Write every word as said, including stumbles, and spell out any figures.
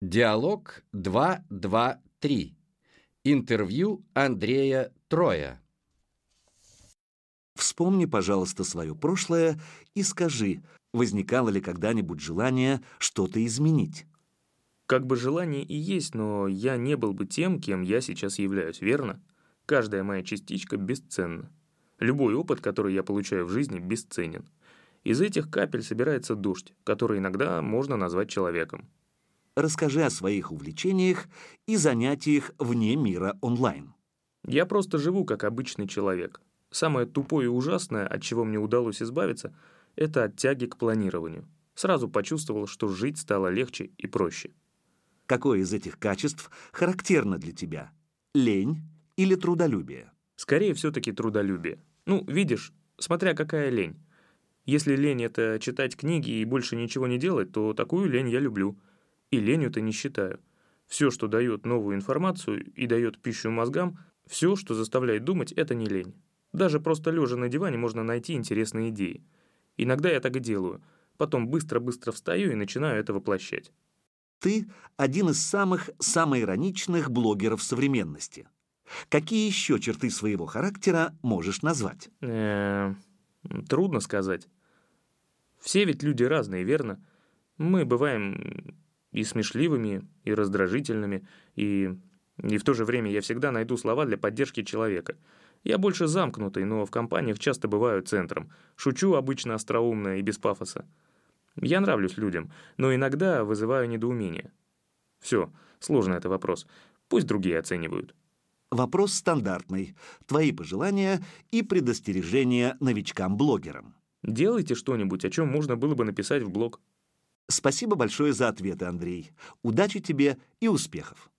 Диалог два два три. Интервью Андрея Троя. Вспомни, пожалуйста, свое прошлое и скажи, возникало ли когда-нибудь желание что-то изменить? Как бы желание и есть, но я не был бы тем, кем я сейчас являюсь, верно? Каждая моя частичка бесценна. Любой опыт, который я получаю в жизни, бесценен. Из этих капель собирается дождь, который иногда можно назвать человеком. Расскажи о своих увлечениях и занятиях вне мира онлайн. Я просто живу как обычный человек. Самое тупое и ужасное, от чего мне удалось избавиться, это от тяги к планированию. Сразу почувствовал, что жить стало легче и проще. Какое из этих качеств характерно для тебя? Лень или трудолюбие? Скорее все-таки трудолюбие. Ну, видишь, смотря какая лень. Если лень — это читать книги и больше ничего не делать, то такую лень я люблю. И ленью-то не считаю. Все, что дает новую информацию и дает пищу мозгам, все, что заставляет думать, это не лень. Даже просто лежа на диване можно найти интересные идеи. Иногда я так и делаю. Потом быстро-быстро встаю и начинаю это воплощать. Ты один из самых самоироничных блогеров современности. Какие еще черты своего характера можешь назвать? Э-э, трудно сказать. Все ведь люди разные, верно? Мы бываем и смешливыми, и раздражительными, и... И в то же время я всегда найду слова для поддержки человека. Я больше замкнутый, но в компаниях часто бываю центром. Шучу обычно остроумно и без пафоса. Я нравлюсь людям, но иногда вызываю недоумение. Все, сложный это вопрос. Пусть другие оценивают. Вопрос стандартный. Твои пожелания и предостережения новичкам-блогерам. Делайте что-нибудь, о чем можно было бы написать в блог. Спасибо большое за ответы, Андрей. Удачи тебе и успехов.